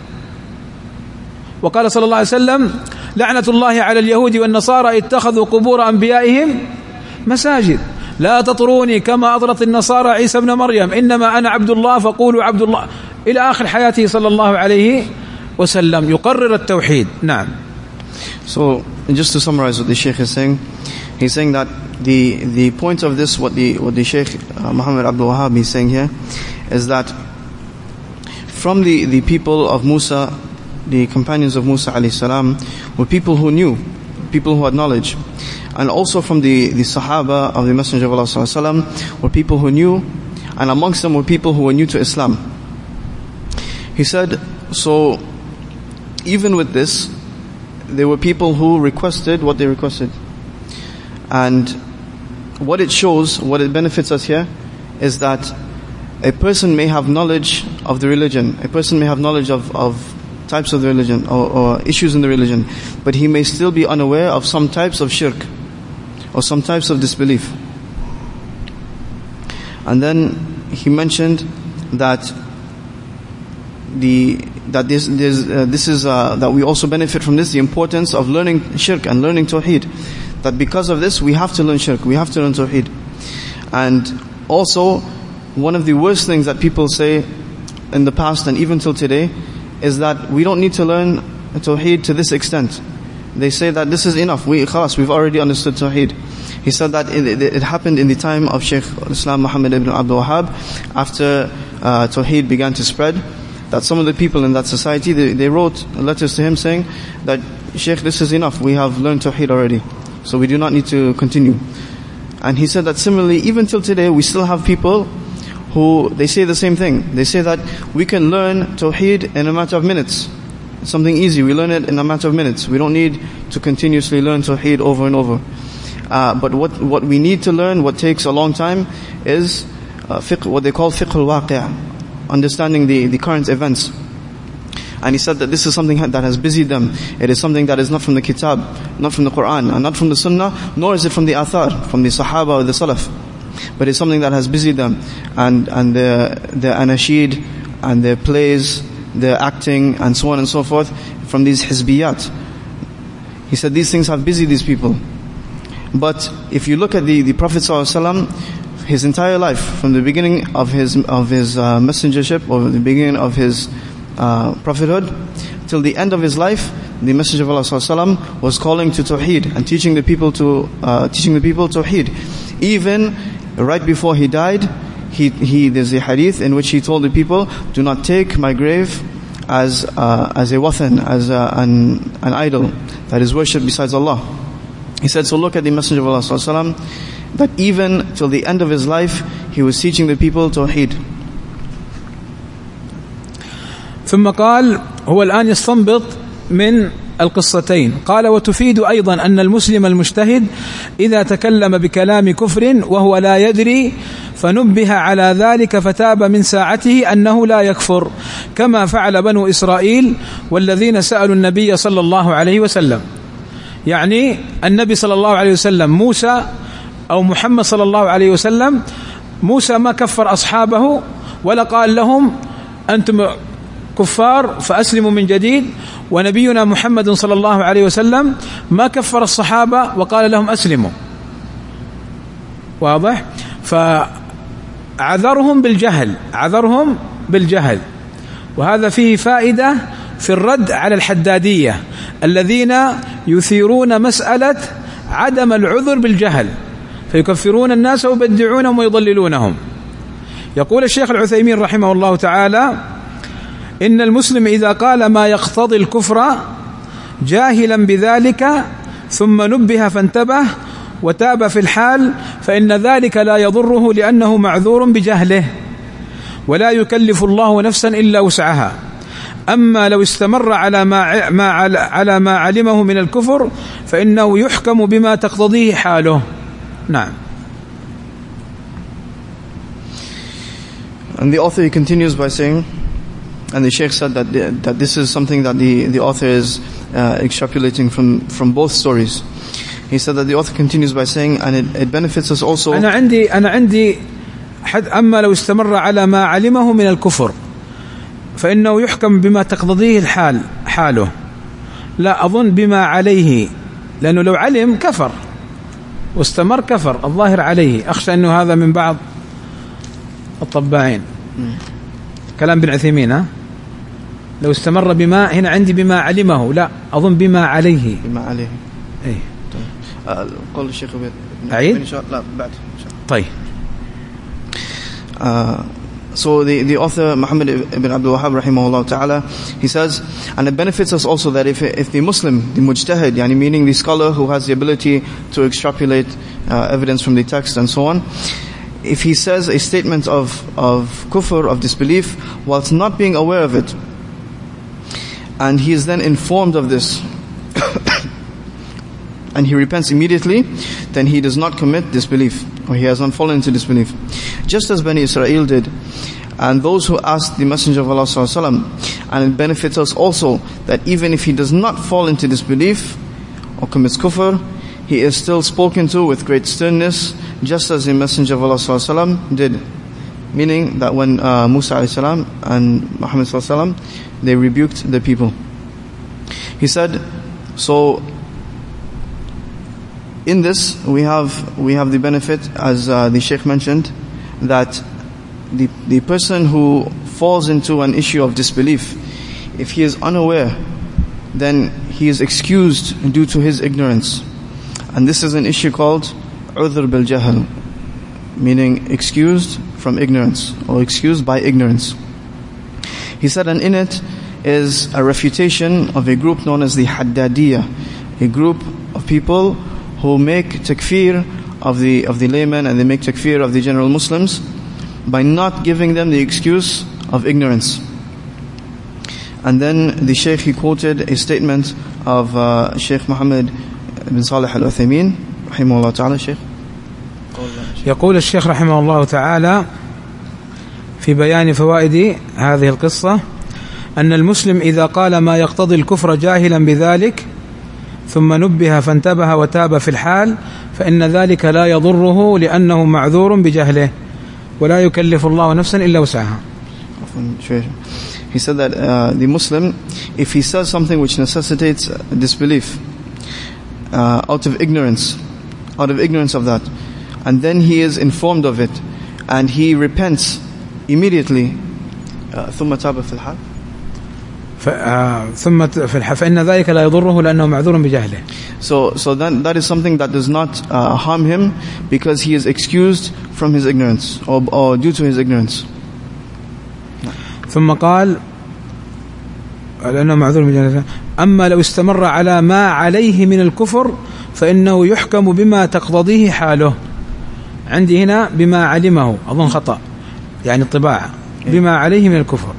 وقال صلى الله عليه وسلم: لعنة الله على اليهود والنصارى اتخذوا قبور أنبيائهم مساجد. لا تطروني كما أطرت النصارى عيسى ابن مريم، إنما أنا عبد الله فقولوا عبد الله، إلى آخر حياته صلى الله عليه وسلم يقرر التوحيد. نعم. So just to summarize what the Shaykh is saying, he's saying that the the point of this, what the what the Shaykh uh, Muhammad Abdul Wahhab is saying here, is that from the the people of Musa, the companions of Musa alayhi salam, were people who knew, people who had knowledge, and also from the the Sahaba of the Messenger of Allah sallallahu alaihi wasallam were people who knew, and amongst them were people who were new to Islam. He said, so even with this, there were people who requested what they requested. And what it shows, what it benefits us here, is that a person may have knowledge of the religion, a person may have knowledge of, of types of the religion or, or issues in the religion, but he may still be unaware of some types of shirk or some types of disbelief. And then he mentioned that the that this this, uh, this is uh, that we also benefit from this, the importance of learning shirk and learning tawheed. That because of this we have to learn shirk, we have to learn tawheed. And also, one of the worst things that people say in the past and even till today is that we don't need to learn tawheed to this extent. They say that this is enough. We, khalas, we've already understood tawheed. He said that it, it, it happened in the time of Shaykh Islam Muhammad ibn Abdul Wahhab, after uh, tawheed began to spread, that some of the people in that society, they, they wrote letters to him saying that, Shaykh, this is enough. We have learned tawheed already, so we do not need to continue. And he said that similarly, even till today, we still have people who, they say the same thing. They say that we can learn tawheed in a matter of minutes. It's something easy. We learn it in a matter of minutes. We don't need to continuously learn tawheed over and over. Uh, but what what we need to learn, what takes a long time, is uh, fiqh, what they call fiqh al-waqi', understanding the, the current events. And he said that this is something that has busied them. It is something that is not from the kitab, not from the Quran, and not from the sunnah, nor is it from the athar, from the sahaba or the salaf. But it's something that has busied them. And and their, their anashid, and their plays, their acting, and so on and so forth, from these hizbiyat. He said these things have busied these people. But if you look at the, the Prophet ﷺ, his entire life, from the beginning of his of his uh, messengership, or the beginning of his uh, prophethood, till the end of his life, the Messenger of Allah ﷺ was calling to tawheed and teaching the people to uh, teaching the people tawheed. Even right before he died, he he there's a hadith in which he told the people, "Do not take my grave as uh, as a wathan, as a, an an idol that is worshipped besides Allah." He said, so look at the Messenger of Allah sallallahu alaihi wasallam, that even till the end of his life, he was teaching the people tawheed. ثم قال هو الآن يستنبط من القصتين. قال وتفيد أيضا أن المسلم المجتهد إذا تكلم بكلام كفر وهو لا يدري فنبه على ذلك فتاب من ساعته أنه لا يكفر كما فعل بنو إسرائيل والذين سألوا النبي صلى الله عليه وسلم. يعني النبي صلى الله عليه وسلم موسى أو محمد صلى الله عليه وسلم، موسى ما كفر أصحابه ولا قال لهم أنتم كفار فأسلموا من جديد، ونبينا محمد صلى الله عليه وسلم ما كفر الصحابة وقال لهم أسلموا. واضح؟ فعذرهم بالجهل، عذرهم بالجهل. وهذا فيه فائدة في الرد على الحدادية الذين يثيرون مسألة عدم العذر بالجهل، فيكفرون الناس ويبدعونهم ويضللونهم. يقول الشيخ العثيمين رحمه الله تعالى: إن المسلم إذا قال ما يقتضي الكفر جاهلا بذلك ثم نبه فانتبه وتاب في الحال فإن ذلك لا يضره لأنه معذور بجهله ولا يكلف الله نفسا إلا وسعها. أما لو استمر على ما ما على ما علمه من الكفر فإنه يحكم بما تقتضيه حاله. نعم. And the author, he continues by saying, and the Shaykh said that the, that this is something that the the author is uh, extrapolating from from both stories. He said that the author continues by saying, and it, it benefits us also. أنا عندي أنا عندي حد أما لو استمر على ما علمه من الكفر فإنه يحكم بما تقتضيه الحال حاله، لا أظن بما عليه، لأنه لو علم كفر واستمر كفر، الظاهر عليه. أخشى أنه هذا من بعض الطباعين. كلام بن عثيمين. ها لو استمر بما، هنا عندي بما علمه، لا أظن بما عليه. بما عليه. إيه. قول الشيخ أعيد؟ إن شاء الله بعد. طيب. Uh, so the, the author Muhammad ibn Abdul Wahhab rahimahullah ta'ala, he says, and it benefits us also that if if the Muslim, the mujtahid, yani meaning the scholar who has the ability to extrapolate uh, evidence from the text and so on, if he says a statement of of kufr, of disbelief, whilst not being aware of it, and he is then informed of this and he repents immediately, then he does not commit disbelief, or he has not fallen into disbelief. Just as Bani Israel did, and those who asked the Messenger of Allah sallallahu alaihi wasallam, and it benefits us also that even if he does not fall into disbelief or commits kufr, he is still spoken to with great sternness, just as the Messenger of Allah sallallahu alaihi wasallam did. Meaning that when uh, Musa alayhi salam and Muhammad sallallahu alaihi wasallam, they rebuked the people. He said, so in this we have we have the benefit, as uh, the Shaykh mentioned, that the the person who falls into an issue of disbelief, if he is unaware, then he is excused due to his ignorance. And this is an issue called udhr bil jahl, meaning excused from ignorance, or excused by ignorance. He said, and in it is a refutation of a group known as the Haddadiyah, a group of people who make takfir of the of the laymen, and they make takfir of the general Muslims by not giving them the excuse of ignorance. And then the Shaykh, he quoted a statement of uh, Shaykh Muhammad ibn Salih al-Uthaymin rahimahullah ta'ala. Shaykh, يقول الشيخ رحمه الله تعالى في بيان فوائد هذه القصة أن المسلم إذا قال ما يقتضي الكفر جاهلا بذلك ثم نبه فانتبه وتاب في الحال فإن ذلك لا يضره لأنه معذور بجهله ولا يكلف الله نفسا إلا وسعها. He said that uh, the Muslim, if he says something which necessitates disbelief uh, out of ignorance, out of ignorance of that, and then he is informed of it, and he repents immediately, ثم تاب في الحال ثم في الحال فإن ذلك لا يضره لأنه معذور بجهله. So, so then that is something that does not uh, harm him because he is excused from his ignorance, or, or due to his ignorance. ثم قال لأنه معذور بجهله أما لو استمر على ما عليه من الكفر فإنه يحكم بما تقتضيه حاله. عندي هنا بما علمه، أظن خطأ، يعني الطباعة، بما عليه من الكفر.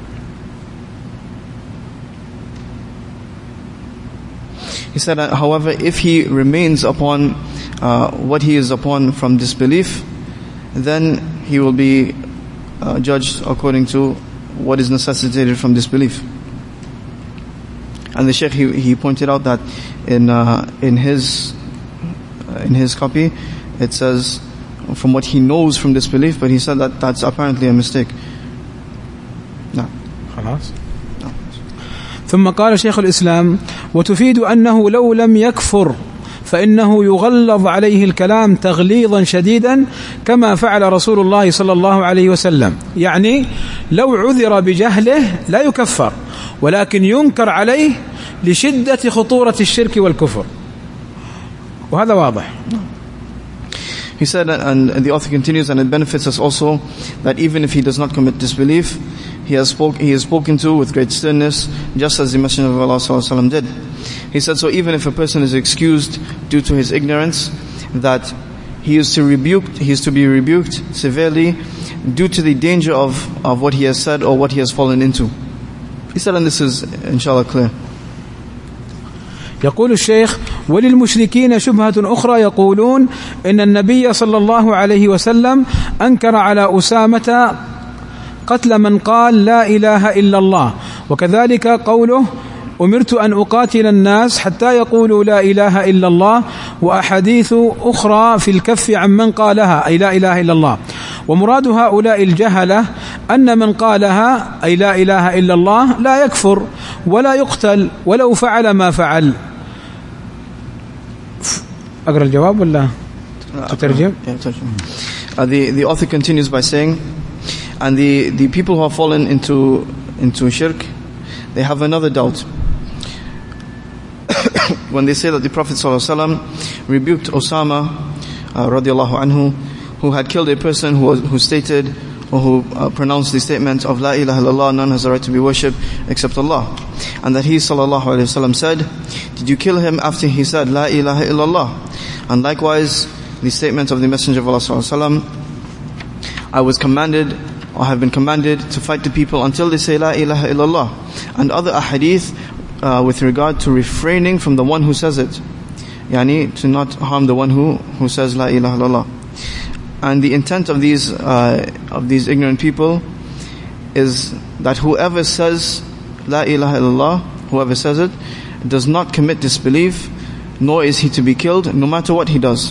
He said, however, if he remains upon uh, what he is upon from disbelief, then he will be uh, judged according to what is necessitated from disbelief. And the Shaykh, he, he pointed out that in uh, in his uh, in his copy it says from what he knows from disbelief, but he said that that's apparently a mistake. No. خلاص. ثم قال شيخ الإسلام وتفيد أنه لو لم يكفر فإنه يغلظ عليه الكلام تغليظا شديدا كما فعل رسول الله صلى الله عليه وسلم. يعني لو عذر بجهله لا يكفر ولكن ينكر عليه لشدة خطورة الشرك والكفر، وهذا واضح. He said, and the author continues, and it benefits us also that even if he does not commit disbelief, he has spoke, he is spoken to with great sternness, just as the Messenger of Allah sallallahu alaihi wasallam did. He said, so even if a person is excused due to his ignorance, that he is to rebuke, he is to be rebuked severely due to the danger of, of what he has said or what he has fallen into. He said, and this is inshallah clear. يقول الشيخ وللمشركين شبهة أخرى يقولون إن النبي صلى الله عليه وسلم أنكر على أسامة قتل من قال لا إله إلا الله، وكذلك قوله أمرت أن أقاتل الناس حتى يقولوا لا إله إلا الله، وأحاديث أخرى في الكف عن من قالها أي لا إله إلا الله. ومراد هؤلاء الجهلة أن من قالها أي لا إله إلا الله لا يكفر ولا يقتل ولو فعل ما فعل. أقرأ الجواب ولا تترجم؟ uh, the, the author continues by saying, and the, the people who have fallen into into shirk, they have another doubt. When they say that the Prophet ﷺ rebuked Osama uh, radiallahu anhu, who had killed a person who was, who stated or who uh, pronounced the statement of La ilaha illallah, none has a right to be worshipped except Allah, and that he sallallahu alaihi wasallam said, did you kill him after he said La ilaha illallah? And likewise the statement of the Messenger of Allah sallallahu alaihi wasallam, I was commanded or have been commanded to fight the people until they say La ilaha illallah, and other ahadith uh, with regard to refraining from the one who says it, yani to not harm the one who, who says La ilaha illallah. And the intent of these uh, of these ignorant people is that whoever says La ilaha illallah, whoever says it, does not commit disbelief, nor is he to be killed, no matter what he does.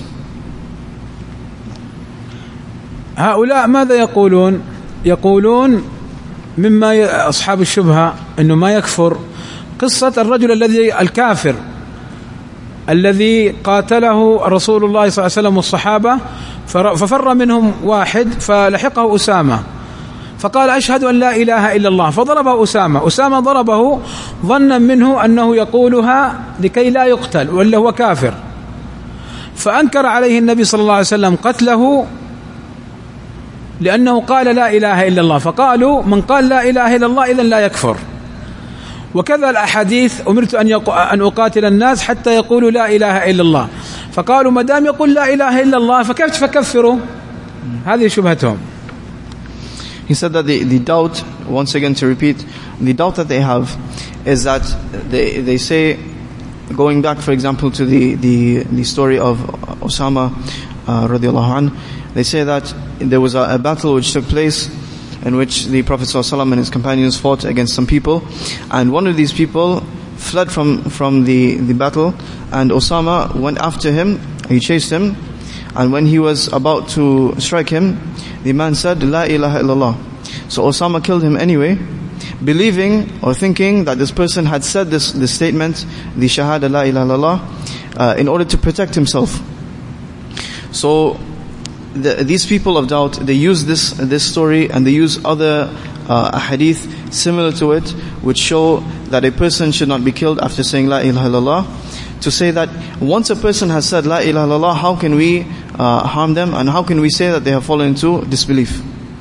هؤلاء ماذا يقولون؟ يقولون مما أصحاب الشبهة أنه ما يكفر قصة الرجل الذي الكافر الذي قاتله رسول الله صلى الله عليه وسلم والصحابة ففر منهم واحد فلحقه أسامة فقال أشهد أن لا إله إلا الله فضربه أسامة أسامة ضربه ظنا منه أنه يقولها لكي لا يقتل ولا هو كافر فأنكر عليه النبي صلى الله عليه وسلم قتله لأنه قال لا إله إلا الله فقالوا من قال لا إله إلا الله إذن لا يكفر. وكذا الأحاديث أمرت أن أن أقاتل الناس حتى يقولوا لا إله إلا الله فقالوا ما دام يقول لا إله إلا الله فكيف تكفروا؟ هذه شبهتهم. He said that the, the doubt, once again to repeat, the doubt that they have is that they they say, going back for example to the, the, the story of Osama uh, radiallahu anh, they say that there was a, a battle which took place in which the Prophet ﷺ and his companions fought against some people, and one of these people fled from, from the, the battle, and Osama went after him, he chased him, and when he was about to strike him, the man said, La ilaha illallah. So Osama killed him anyway, believing or thinking that this person had said this, this statement, the Shahada La ilaha illallah, uh, in order to protect himself. So the, these people of doubt, they use this this story and they use other uh, hadith similar to it, which show that a person should not be killed after saying La ilaha illallah, to say that once a person has said La ilaha illallah, how can we uh, harm them and how can we say that they have fallen into disbelief?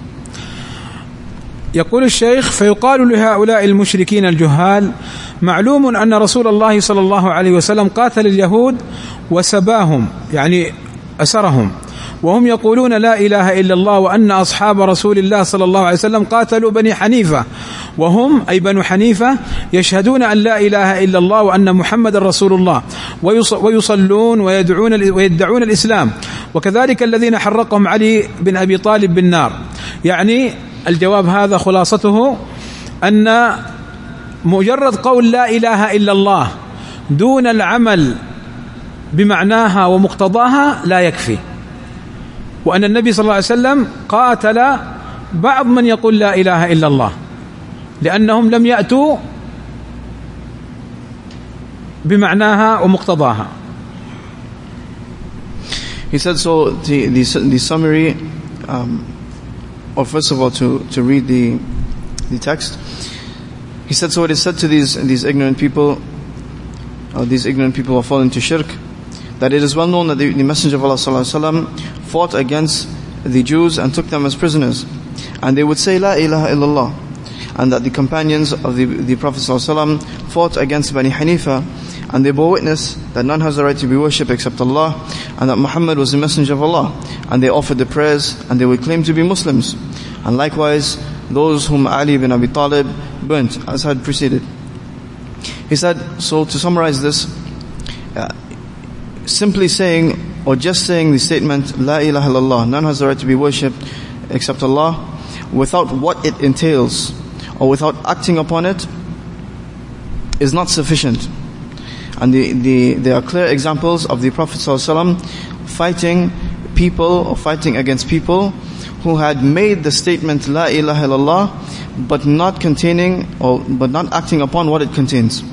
يقول الشيخ فيقال لهؤلاء المشركين الجهال معلوم أن رسول الله صلى الله عليه وسلم قاتل اليهود وسباهم يعني أسرهم وهم يقولون لا إله إلا الله وأن أصحاب رسول الله صلى الله عليه وسلم قاتلوا بني حنيفة وهم أي بنو حنيفة يشهدون أن لا إله إلا الله وأن محمد رسول الله ويصلون ويدعون ويدعون الإسلام وكذلك الذين حرقهم علي بن أبي طالب بالنار. يعني الجواب هذا خلاصته أن مجرد قول لا إله إلا الله دون العمل بمعناها ومقتضاها لا يكفي، وأن النبي صلى الله عليه وسلم قاتل بعض من يقول لا إله إلا الله لأنهم لم يأتوا بمعناها ومقتضاها. He said, so the, the, the summary, um, or first of all to, to read the the text. He said, so it is said to these these ignorant people, or these ignorant people who have fallen into shirk, that it is well known that the, the Messenger of Allah sallallahu alaihi wasallam fought against the Jews and took them as prisoners, and they would say La ilaha illallah, and that the companions of the, the Prophet sallallahu alaihi wasallam fought against Bani Hanifa, and they bore witness that none has the right to be worshipped except Allah, and that Muhammad was the Messenger of Allah, and they offered the prayers, and they would claim to be Muslims, and likewise those whom Ali bin Abi Talib burnt, as had preceded. He said, so to summarize this, uh, simply saying or just saying the statement La ilaha illallah, none has the right to be worshipped except Allah, without what it entails or without acting upon it, is not sufficient. And the, the, there are clear examples of the Prophet ﷺ fighting people or fighting against people who had made the statement La ilaha illallah but not containing or but not acting upon what it contains.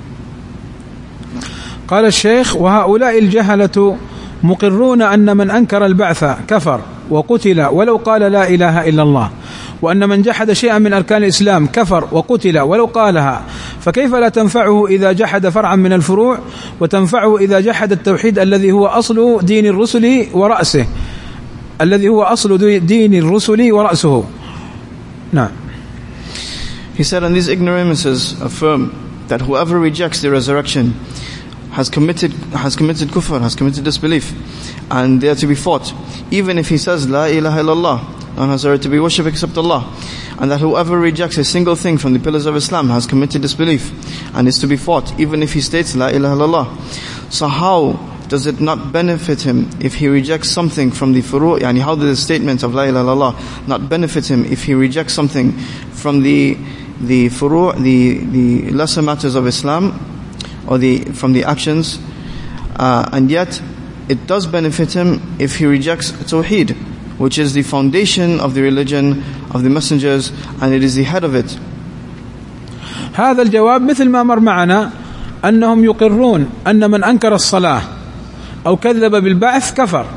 قال الشيخ وهؤلاء الجهلة مقرون أن من أنكر البعث كفر وقتل ولو قال لا إله إلا الله، وأن من جحد شيئا من أركان الإسلام كفر وقتل ولو قالها، فكيف لا تنفعه إذا جحد فرعا من الفروع وتنفعه إذا جحد التوحيد الذي هو أصل دين الرسل ورأسه الذي هو أصل دين الرسل ورأسه. نعم. He said, and these ignoramuses affirm that whoever rejects the resurrection has committed has committed kufr, has committed disbelief, and they are to be fought, even if he says La ilaha illallah, none has the right to be worshipped except Allah, and that whoever rejects a single thing from the pillars of Islam has committed disbelief and is to be fought, even if he states La ilaha illallah. So how does it not benefit him if he rejects something from the furu'? Yani how does the statement of La ilaha illallah not benefit him if he rejects something from the the furu', the, the lesser matters of Islam, or the from the actions, uh, and yet it does benefit him if he rejects Tawheed, which is the foundation of the religion of the messengers, and it is the head of it. هذا الجواب مثل ما مر معنا أنهم يقرون أن من أنكر الصلاة أو كذب بالبعث كفر،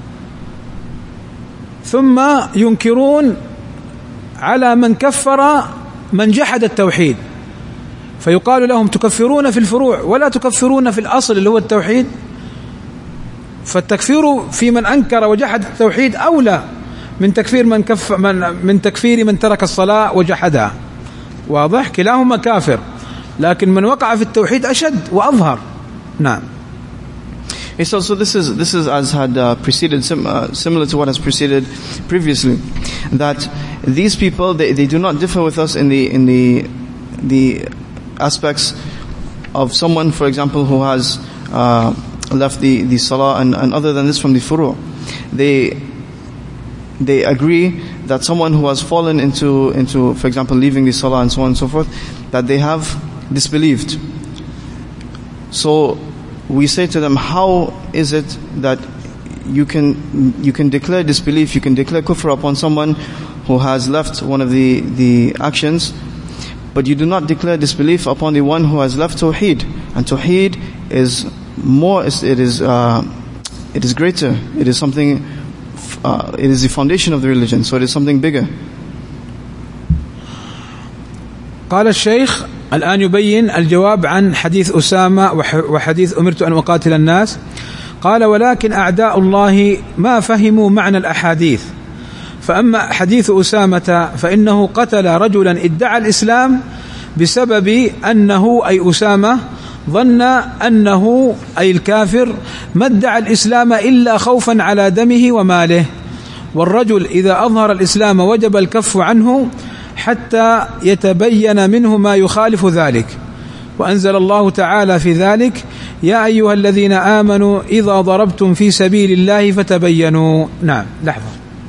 ثم ينكرون على من كفر من جحد التوحيد، فيقال لهم تكفرون في الفروع ولا تكفرون في الأصل اللي هو التوحيد. فالتكفير في من أنكر وجحد التوحيد أولى من تكفير من كف من من تكفير من ترك الصلاة وجحدها. واضح؟ كلاهما كافر، لكن من وقع في التوحيد أشد وأظهر. نعم. So, so this is this is as had uh, preceded, sim, uh, similar to what has preceded previously, that these people they, they do not differ with us in the in the the aspects of someone, for example, who has uh, left the the salah and, and other than this from the furu'. They they agree that someone who has fallen into into, for example, leaving the salah and so on and so forth, that they have disbelieved. So we say to them, how is it that you can you can declare disbelief, you can declare kufr upon someone who has left one of the, the actions, but you do not declare disbelief upon the one who has left Tawheed? And Tawheed is more, it is uh, it is greater, it is something, uh, it is the foundation of the religion, so it is something bigger. قال الشيخ الآن يبين الجواب عن حديث أسامة وحديث أمرت أن أقاتل الناس. قال ولكن أعداء الله ما فهموا معنى الأحاديث، فأما حديث أسامة فإنه قتل رجلا ادعى الإسلام بسبب أنه أي أسامة ظن أنه أي الكافر ما ادعى الإسلام إلا خوفا على دمه وماله، والرجل إذا أظهر الإسلام وجب الكف عنه حتى يتبين منه ما يخالف ذلك. وأنزل الله تعالى في ذلك يا أيها الذين آمنوا إذا ضربتم في سبيل الله فتبينوا. نعم لحظة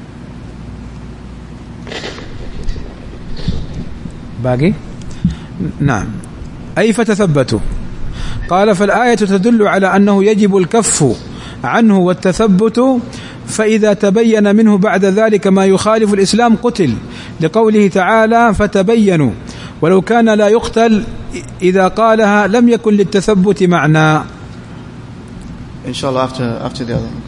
باقي. نعم أي فتثبتوا. قال فالآية تدل على أنه يجب الكف عنه والتثبت، فإذا تبين منه بعد ذلك ما يخالف الإسلام قتل، لقوله تعالى فتبينوا، ولو كان لا يقتل إذا قالها لم يكن للتثبت معنى. Inshallah after after the other.